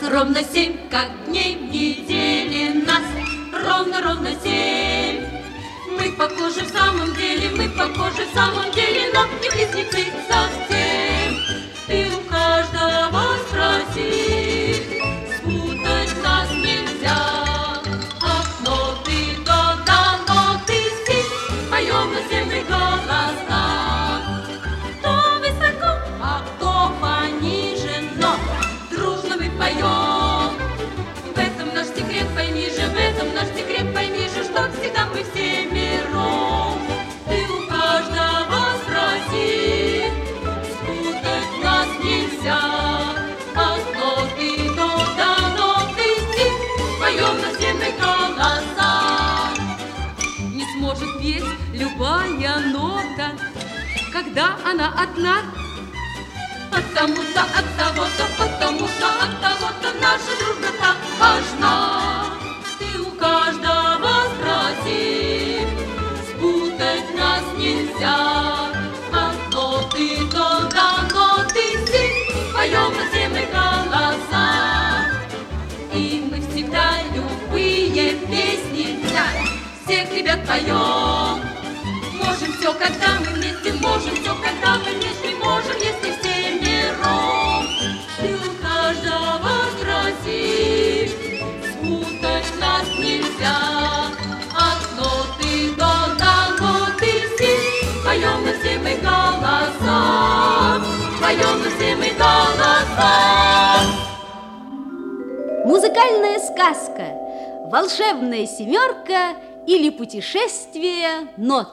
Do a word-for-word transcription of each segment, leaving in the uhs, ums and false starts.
ровно семь, как дней в неделе нас. Ровно-ровно семь. Мы похожи в самом деле, мы похожи в самом деле, но не близнецы совсем. Ты у каждого спроси, спутать нас нельзя. Ах, но ты то да, но ты си, поем на все мы голоса. Кто высоко, а кто пониже, но дружно мы поем. В этом наш секрет, пойми же, в этом наш секрет, пойми же, что всегда мы все миром. Ты у каждого спроси, спутать нас нельзя. А кто ты, то да, но ты си, поем на все мы голоса. Не сможет петь любая нота, когда она одна. Потому-то, от того-то, потому-то, от того-то наша дружба так важна. Ты у каждого спроси, спутать нас нельзя. А кто ты, то да, но ты си, поем на все мы голоса. И мы всегда любые песни для всех ребят поем. Можем все, когда мы вместе, можем все, когда мы вместе, можем, если все миром. Ты у каждого спроси, спутать нас нельзя. А кто ты, то да, но ты си, поем на все мы голоса, поем на все мы голоса. Музыкальная сказка «Волшебная семерка» или «Путешествие нот».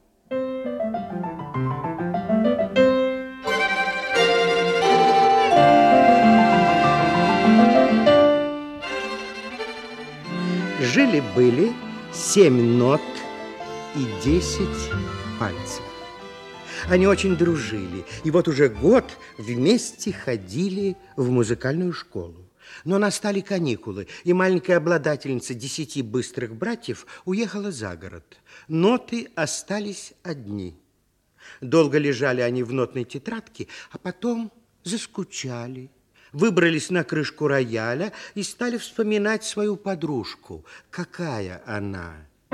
Жили-были семь нот и десять пальцев. Они очень дружили, и вот уже год вместе ходили в музыкальную школу. Но настали каникулы, и маленькая обладательница десяти быстрых братьев уехала за город. Ноты остались одни. Долго лежали они в нотной тетрадке, а потом заскучали. Выбрались на крышку рояля и стали вспоминать свою подружку. Какая она?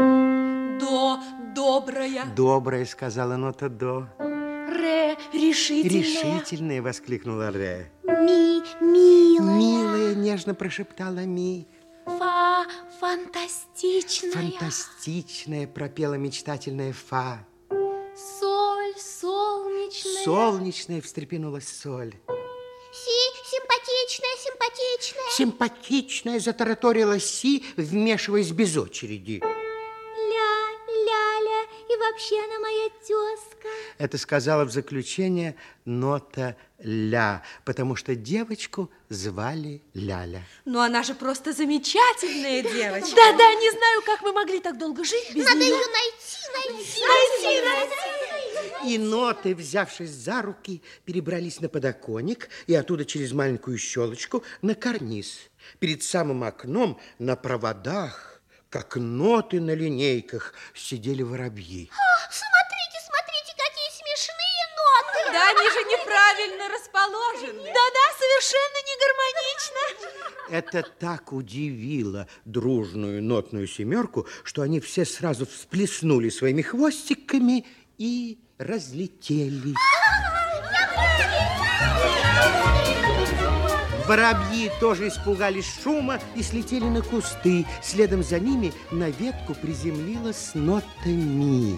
До, добрая. Добрая, сказала нота до. Ре, решительная. Решительная, воскликнула Ре. Ми, милая. Милая, нежно прошептала Ми. Фа, фантастичная. Фантастичная, пропела мечтательная Фа. Соль, солнечная. Солнечная, встрепенулась Соль. Си, симпатичная, симпатичная. Симпатичная, затараторила Си, вмешиваясь без очереди. Ля, ляля, и вообще она моя тезка. Это сказала в заключение нота ля, потому что девочку звали Ляля. Но она же просто замечательная девочка. Да-да, не знаю, как мы могли так долго жить без Надо нее. ее найти, найти, найти, найти. И ноты, взявшись за руки, перебрались на подоконник и оттуда через маленькую щелочку на карниз. Перед самым окном на проводах, как ноты на линейках, сидели воробьи. Смотрите, смотрите, какие смешные ноты. Да они же неправильно расположены. Да-да, совершенно не гармонично. Это так удивило дружную нотную семерку, что они все сразу всплеснули своими хвостиками и разлетелись. Воробьи тоже испугались шума и слетели на кусты. Следом за ними на ветку приземлилась нота ми.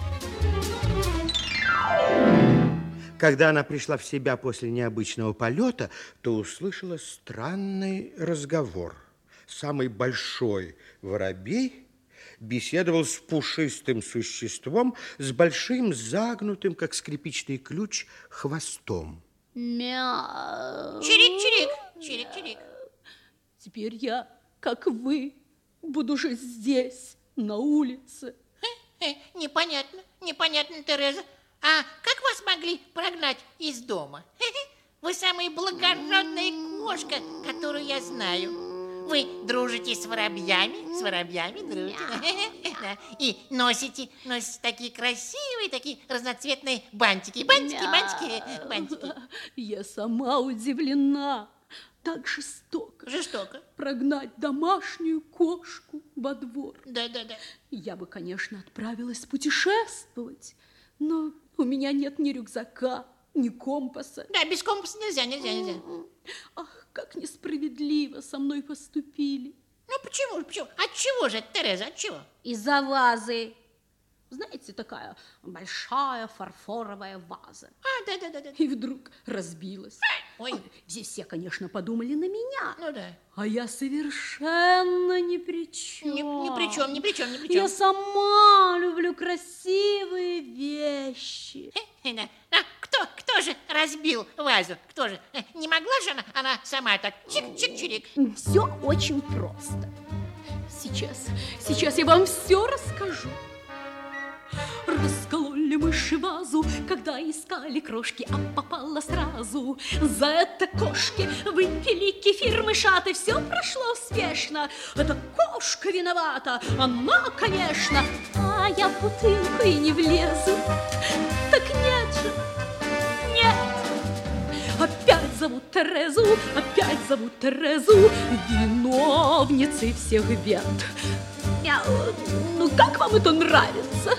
Когда она пришла в себя после необычного полета, то услышала странный разговор. Самый большой воробей беседовал с пушистым существом с большим загнутым, как скрипичный ключ, хвостом. Мяу. Чирик-чирик, чирик-чирик. Теперь я, как вы, буду жить здесь, на улице. Э, непонятно, непонятно, Тереза. А как вас могли прогнать из дома? Вы самая благородная кошка, которую я знаю. Вы дружите с воробьями, с воробьями дружите. И носите, носите такие красивые, такие разноцветные бантики. Бантики, бантики, бантики. Я сама удивлена. так жестоко. Жестоко. Прогнать домашнюю кошку во двор. Да, да, да. Я бы, конечно, отправилась путешествовать, но у меня нет ни рюкзака, ни компаса. Да, без компаса нельзя, нельзя, нельзя. Ах, как несправедливо со мной поступили. Ну, почему, почему? От чего же, Тереза, от чего? Из-за вазы. Знаете, такая большая фарфоровая ваза. А, да, да, да, да. И вдруг разбилась. Ой, Здесь все, конечно, подумали на меня. ну да. А я совершенно ни при чем. Ни, ни при чем, ни при чем, ни при чем. Я сама люблю красивые вещи. Да. А кто, кто же разбил вазу? Кто же? Э, Не могла же она, она сама так чик-чик-чирик? Все очень просто. Сейчас, сейчас я вам все расскажу. Раскололи мыши вазу, когда искали крошки, а попала сразу. За это кошки выпили кефир мышаты, все прошло успешно. Это кошка виновата, она, конечно. А я в бутылку и не влезу. Так нет же, нет. Опять зовут Терезу, опять зовут Терезу, виновницей всех бед. Я, ну как вам это нравится?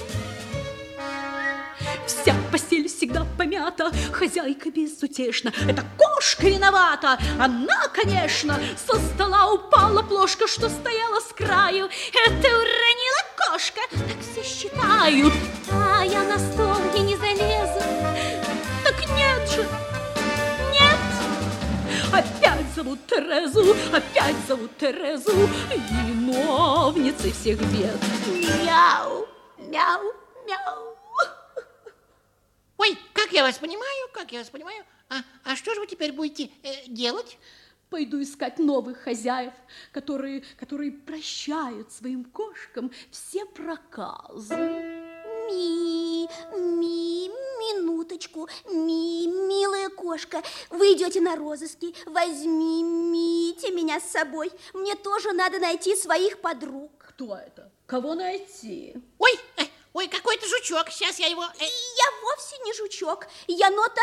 Вся постель всегда помята, хозяйка безутешна. Это кошка виновата, она, конечно. Со стола упала плошка, что стояла с краю. Это уронила кошка, так все считают. А я на стол и не залезу. Так нет же, нет. Опять зовут Терезу, опять зовут Терезу, виновницей всех бед. Мяу, мяу, мяу. Ой, как я вас понимаю, как я вас понимаю. А, а что же вы теперь будете э, делать? Пойду искать новых хозяев, которые, которые прощают своим кошкам все проказы. Ми, ми, минуточку, ми, милая кошка, вы идете на розыски, возьмите меня с собой. Мне тоже надо найти своих подруг. Кто это? Кого найти? Ой, э, ой, какой-то жучок. Сейчас я его... э, Я вовсе не жучок, я нота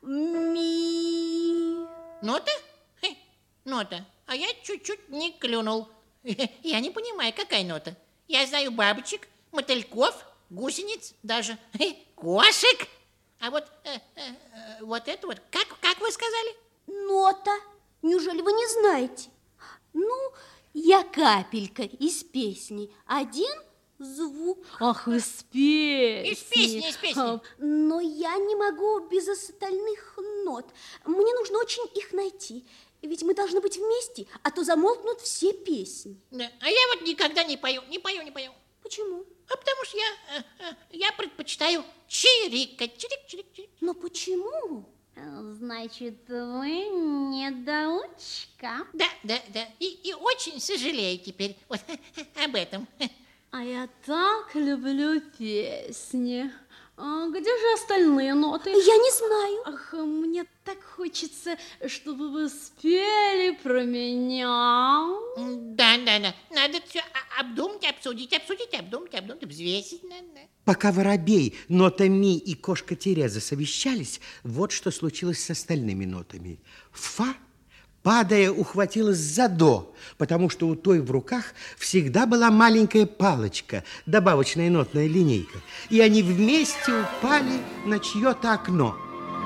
ми. Нота? Хе, нота. А я чуть-чуть не клюнул. Я не понимаю, какая нота. Я знаю бабочек, мотыльков, гусениц, даже хе, кошек. А вот, э, э, э, вот это вот, как, как вы сказали? Нота. Неужели вы не знаете? Ну, я капелька из песни. Один звук. Ах, из песни. Из песни, из песни. А, Но я не могу без остальных нот. Мне нужно очень их найти. Ведь мы должны быть вместе, а то замолкнут все песни. Да, а я вот никогда не пою, не пою, не пою. Почему? А потому что я, э, э, я предпочитаю чирикать, чирик-чирик-чирик. Но почему? Значит, вы недоучка. Да, да, да. И, и очень сожалею теперь вот об этом. а я так люблю песни. А где же остальные ноты? Я не знаю. Ах, мне так хочется, чтобы вы спели про меня. Да, да, да. Надо все обдумать, обсудить, обсудить, обдумать, обдумать, взвесить надо. Пока воробей, нота ми и кошка Тереза совещались, вот что случилось с остальными нотами. Фа, падая, ухватилась за до, потому что у той в руках всегда была маленькая палочка, добавочная нотная линейка, и они вместе упали на чье-то окно.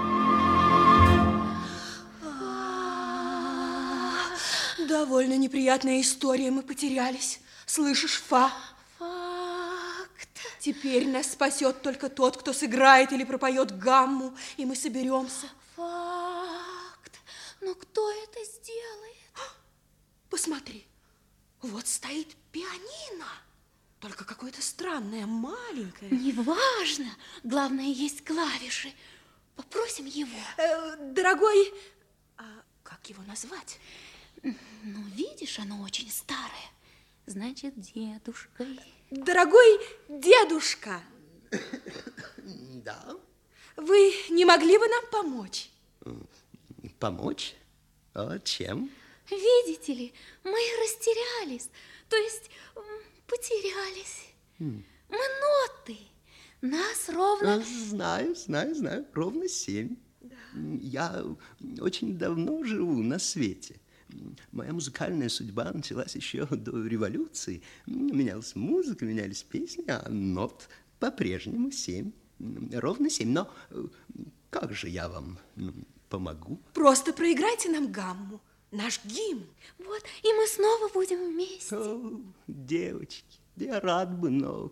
Довольно неприятная история, мы потерялись. Слышишь, Фа? Факт. Теперь нас спасет только тот, кто сыграет или пропоет гамму, и мы соберемся. Факт. Но кто это сделает? Посмотри, вот стоит пианино. Только какое-то странное, маленькое. Неважно. Главное, есть клавиши. Попросим его. Э, дорогой, а как его назвать? Ну, видишь, оно очень старое. Значит, дедушкой. Дорогой дедушка, Да, вы не могли бы нам помочь? помочь? А чем? Видите ли, мы растерялись, то есть м, потерялись. Мы ноты. Нас ровно... Знаю, знаю, знаю, ровно семь. Я очень давно живу на свете. Моя музыкальная судьба началась еще до революции. Менялась музыка, менялись песни, а нот по-прежнему семь. Ровно семь. Но как же я вам помогу? Просто проиграйте нам гамму, наш гимн. Вот, и мы снова будем вместе. О, девочки, я рад бы, но...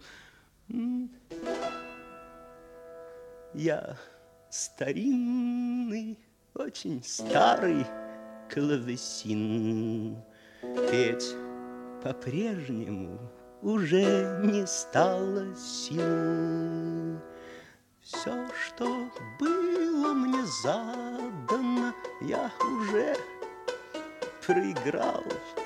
Я старинный, очень старый клавесин. Петь по-прежнему уже не стало сил. Все, что было мне задано, я уже проиграл.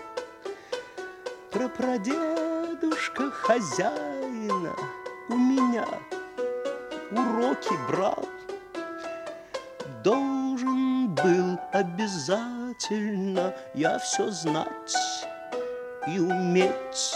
Про прадедушка хозяина у меня уроки брал. Должен был обязательно я все знать и уметь.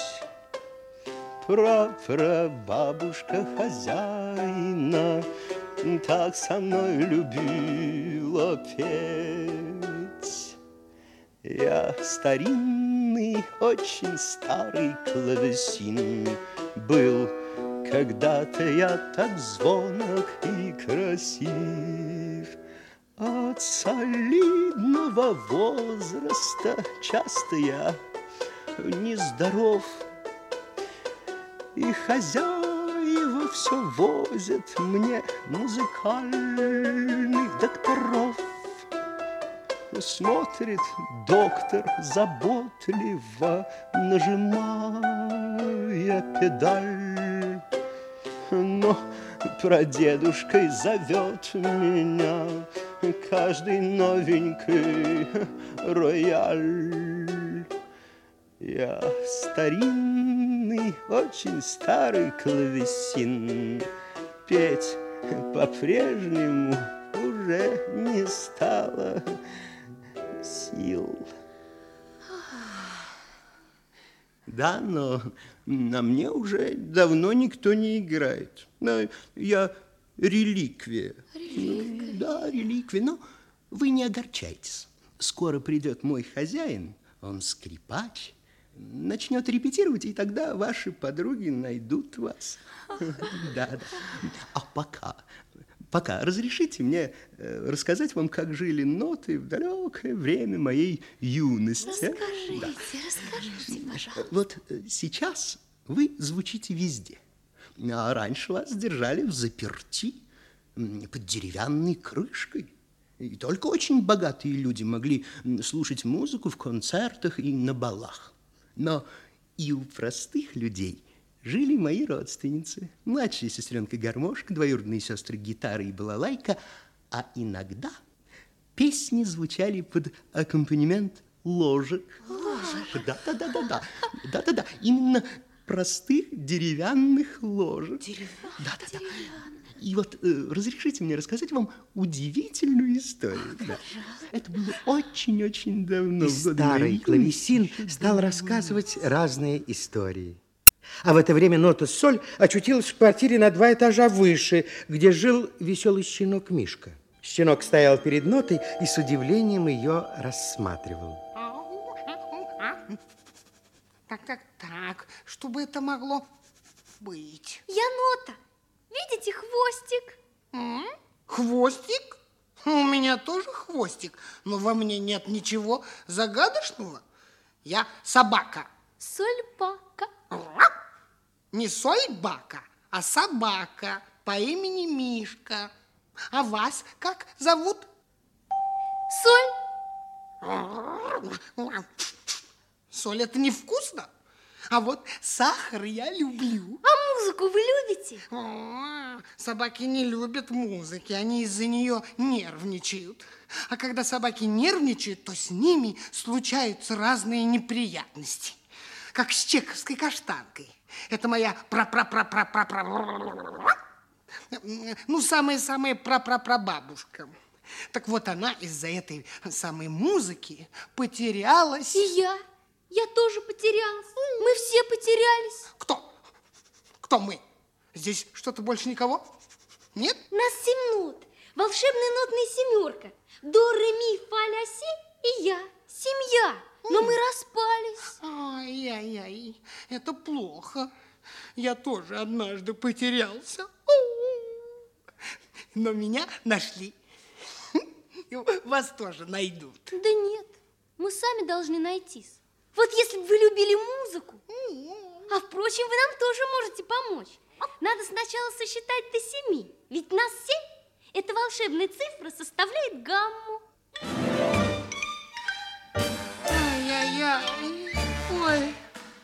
Прапрабабушка хозяина так со мной любила петь. Я старинный, очень старый клавесин был. Когда-то я так звонок и красив. От солидного возраста часто я нездоров. И хозяева все возят мне музыкальных докторов. Смотрит доктор заботливо, нажимая педаль. Но прадедушкой зовет меня каждый новенький рояль. Я старинный, очень старый клавесин. Петь по-прежнему уже не стало сил. Да, но на мне уже давно никто не играет. Я реликвия. Реликвия? Да, реликвия. Но вы не огорчайтесь. Скоро придет мой хозяин, он скрипач, начнет репетировать, и тогда ваши подруги найдут вас. Да, да. А пока... Пока разрешите мне э, рассказать вам, как жили ноты в далекое время моей юности. Расскажите, да. расскажите, пожалуйста. Вот сейчас вы звучите везде, а раньше вас держали в заперти под деревянной крышкой. И только очень богатые люди могли слушать музыку в концертах и на балах. Но и у простых людей жили мои родственницы. Младшая сестренка гармошка, двоюродные сестры гитара и балалайка, а иногда песни звучали под аккомпанемент ложек. Ложек? Да-да-да-да-да. Да-да-да. Именно простых деревянных ложек. Деревянных? Да-да-да. И вот э, разрешите мне рассказать вам удивительную историю. Да. Это было очень-очень давно. И старый клавесин стал рассказывать разные истории. А в это время нота соль очутилась в квартире на два этажа выше, где жил веселый щенок Мишка. Щенок стоял перед нотой и с удивлением ее рассматривал. Так, так, так, что бы это могло быть? Я нота. Видите, хвостик? М? Хвостик? У меня тоже хвостик, но во мне нет ничего загадочного. Я собака. Сольбака. Не сольбака, а собака по имени Мишка. А вас как зовут? Соль. Соль это невкусно. А вот сахар я люблю. А музыку вы любите? О, собаки не любят музыки, они из-за нее нервничают. А когда собаки нервничают, то с ними случаются разные неприятности. Как с чековской каштанкой. Это моя пра-пра-пра-пра-пра-пра... Ну, самая-самая пра-пра-пра-бабушка. Так вот, она из-за этой самой музыки потерялась. И я. Я тоже потерялась. Мы все потерялись. Кто? Кто мы? Здесь что-то больше никого? Нет? Нас семь нот. волшебная нотная семерка. До, ре, ми, фа, ля, си и я. Семья. Но мы распались. Ай-яй-яй, это плохо. Я тоже однажды потерялся. Но меня нашли. Вас тоже найдут. Да нет, мы сами должны найтись. Вот если бы вы любили музыку. А впрочем, вы нам тоже можете помочь. Надо сначала сосчитать до семи. Ведь нас семь. Эта волшебная цифра составляет гамму. Ай-яй-яй. Ой.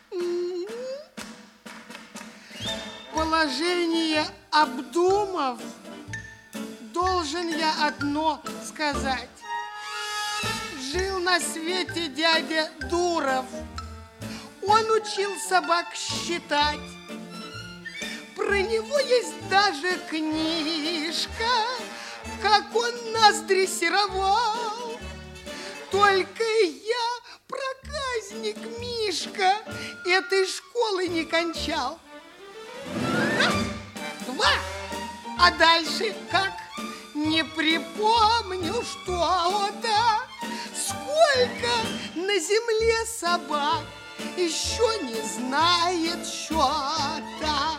Положение обдумав, должен я одно сказать. Жил на свете дядя Дуров. Он учил собак считать. Про него есть даже книжка, как он нас дрессировал. Только я, проказник Мишка, этой школы не кончал. Раз, два, а дальше как? Не припомню что-то. Сколько на земле собак еще не знает счета.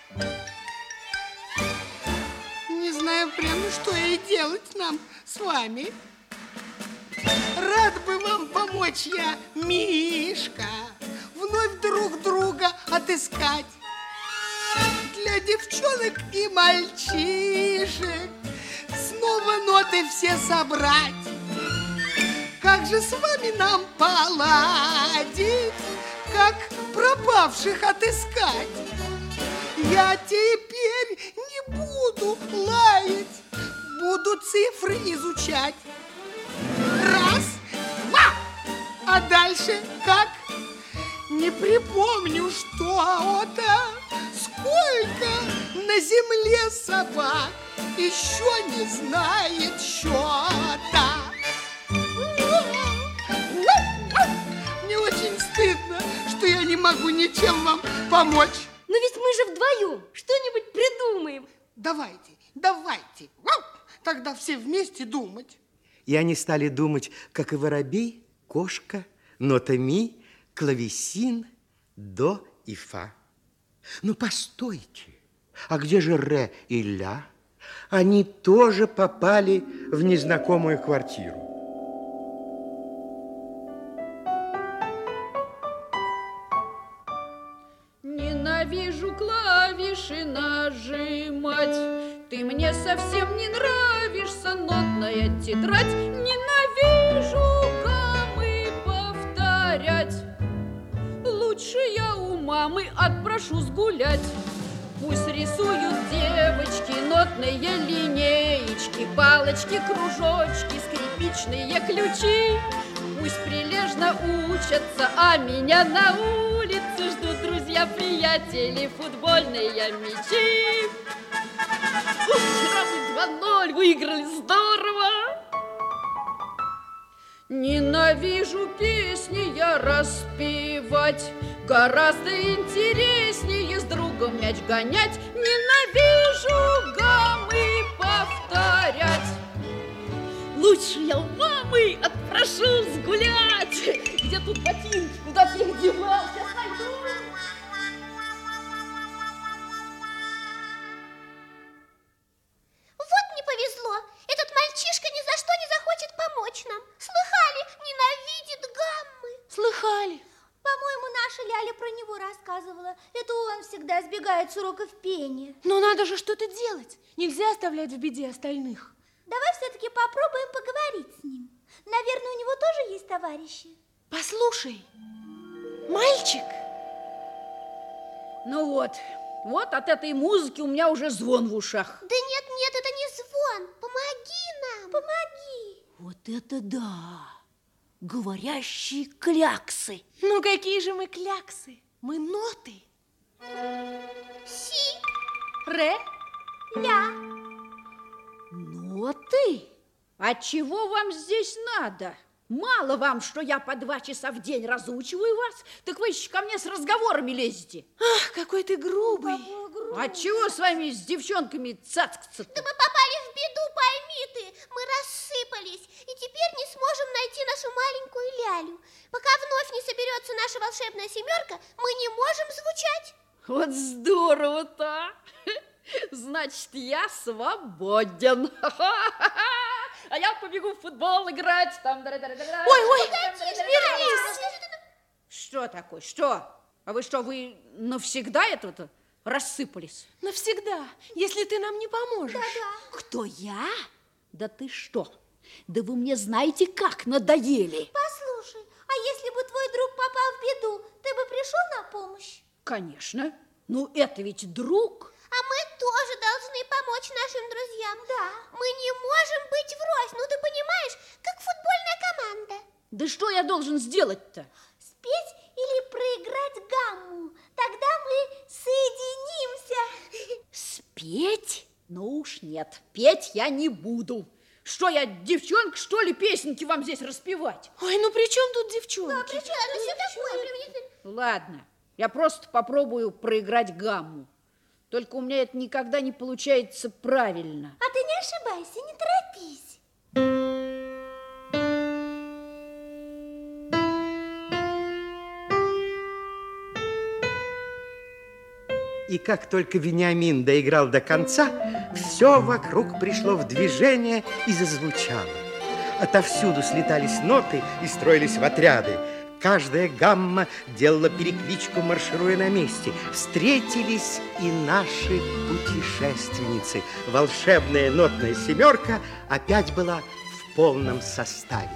Не знаю прямо, что и делать нам с вами. Рад бы вам помочь я, Мишка, вновь друг друга отыскать. Для девчонок и мальчишек снова ноты все собрать. Как же с вами нам поладить, как пропавших отыскать? Я теперь не буду лаять, буду цифры изучать. Раз, два, а дальше как? Не припомню что-то. Сколько на земле собак еще не знает счета. Мне очень стыдно, что я не могу ничем вам помочь. Но ведь мы же вдвоем что-нибудь придумаем. Давайте, давайте. Тогда все вместе думать. И они стали думать, как и воробей, кошка, нота ми, клавесин, до и фа. Ну, постойте, а где же ре и ля? Они тоже попали в незнакомую квартиру. Ненавижу клавиши нажимать. Ты мне совсем не нравишься, нотная тетрадь. Ненавижу гаммы повторять. Лучше я у мамы отпрошусь гулять. Пусть рисуют девочки нотные линеечки, палочки, кружочки, скрипичные ключи. Пусть прилежно учатся, а меня на улице ждут друзья-приятели, футбольные мячи. Вчера мы два ноль выиграли, здорово! Ненавижу песни я распевать, гораздо интереснее с другом мяч гонять. Ненавижу гаммы повторять. Лучше я у мамы отпрошусь гулять. Где тут ботинки, куда ты их девал? Сейчас найду. Вот не повезло. Этот мальчишка ни за что не захочет помочь нам. Слыхали? Ненавидит гаммы. Слыхали. По-моему, наша Ляля про него рассказывала. Это он всегда сбегает с уроков пения. Но надо же что-то делать. Нельзя оставлять в беде остальных. Давай все-таки попробуем поговорить с ним. Наверное, у него тоже есть товарищи. Послушай, мальчик. Ну вот, вот от этой музыки у меня уже звон в ушах. Да нет, нет, это не звон. Помоги нам. Помоги. Вот это да! Говорящие кляксы. Ну какие же мы кляксы? Мы ноты. Си. Ре. Ля. Ноты? А чего вам здесь надо? Мало вам, что я по два часа в день разучиваю вас, так вы еще ко мне с разговорами лезете. Ах, какой ты грубый. А чего с вами, с девчонками, цацкаться-то? Да мы попали в беду, пойми. нашу маленькую лялю. Пока вновь не соберется наша волшебная семерка, мы не можем звучать. Вот здорово-то! Значит, я свободен. А я побегу в футбол играть. Там... Ой, ой, вернись! Что такое? Что? А вы что, вы навсегда это-то рассыпались? Навсегда, если ты нам не поможешь. Да-да. Кто, я? Да ты что? Да вы мне знаете, как надоели. Послушай, а если бы твой друг попал в беду, ты бы пришел на помощь? Конечно. Ну, это ведь друг. А мы тоже должны помочь нашим друзьям. Да. Мы не можем быть врозь, ну ты понимаешь, как футбольная команда. Да что я должен сделать-то? Спеть или проиграть гамму. Тогда мы соединимся. Спеть? Ну уж нет, петь я не буду. Что я, девчонка, что ли, песенки вам здесь распевать? Ой, ну при чем тут девчонки? Да, при чем? Ну все такое. Ладно, я просто попробую проиграть гамму. Только у меня это никогда не получается правильно. А ты не ошибайся, не торопись. И как только Вениамин доиграл до конца, все вокруг пришло в движение и зазвучало. Отовсюду слетались ноты и строились в отряды. Каждая гамма делала перекличку, маршируя на месте. Встретились и наши путешественницы. Волшебная нотная семерка опять была в полном составе.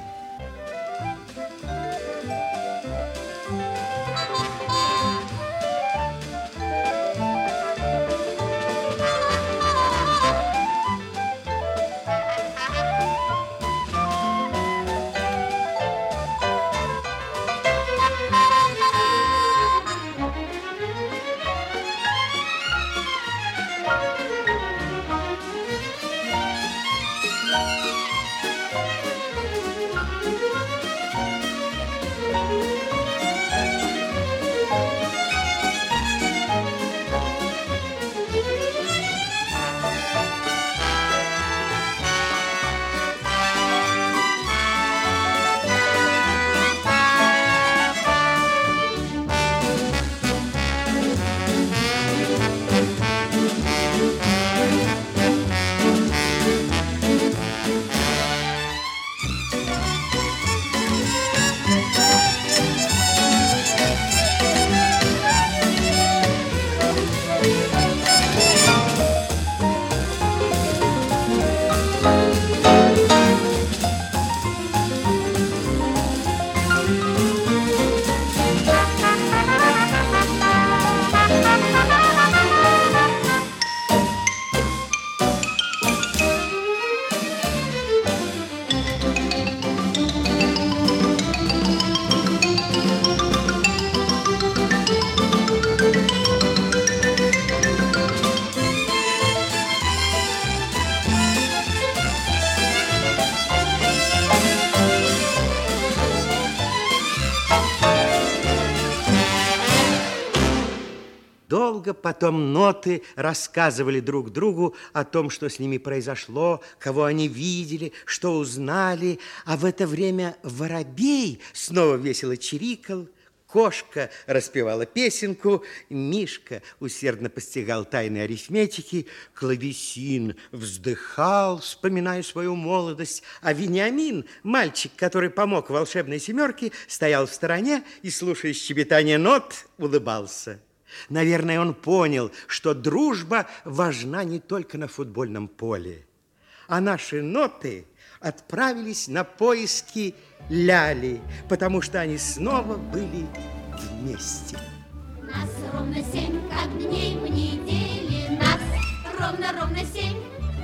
Долго потом ноты рассказывали друг другу о том, что с ними произошло, кого они видели, что узнали. А в это время воробей снова весело чирикал, кошка распевала песенку, Мишка усердно постигал тайны арифметики, клавесин вздыхал, вспоминая свою молодость, а Вениамин, мальчик, который помог волшебной семерке, стоял в стороне и, слушая щебетание нот, улыбался. Наверное, он понял, что дружба важна не только на футбольном поле. А наши ноты отправились на поиски Ляли, потому что они снова были вместе. Нас ровно семь, как дней в неделе, нас ровно-ровно семь.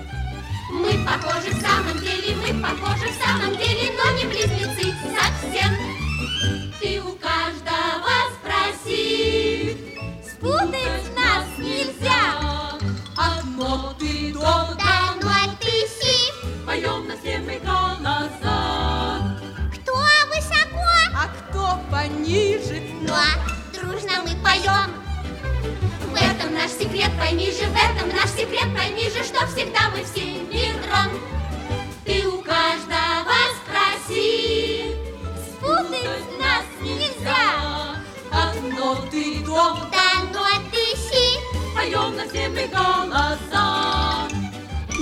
Мы похожи в самом деле, мы похожи в самом деле, но не близнецы совсем. Ты у каждого спроси, спутать нас нельзя. Одно ты до, Да, но ты си. поем на все мы голоса. Кто высоко? А кто пониже? Ну, а дружно мы поем. В этом наш секрет, пойми же, в этом наш секрет, пойми же, что всегда мы все миром. Ты у каждого спроси,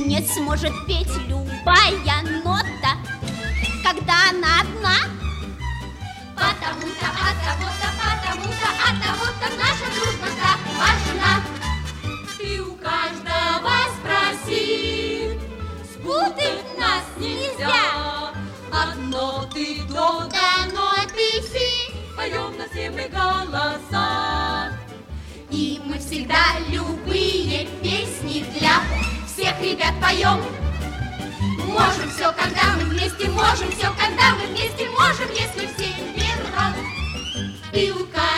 не сможет петь любая нота, когда она одна. Потому-то, от того-то, потому-то, от того-то наша дружба так важна. Ты у каждого спроси, спутать нас нельзя. Одно ты до, Да, ноты си. поем на все мы голоса. И мы всегда любые песни для всех ребят поем. Можем все, когда мы вместе, можем все, когда мы вместе, можем, если все верно. Ты у каждого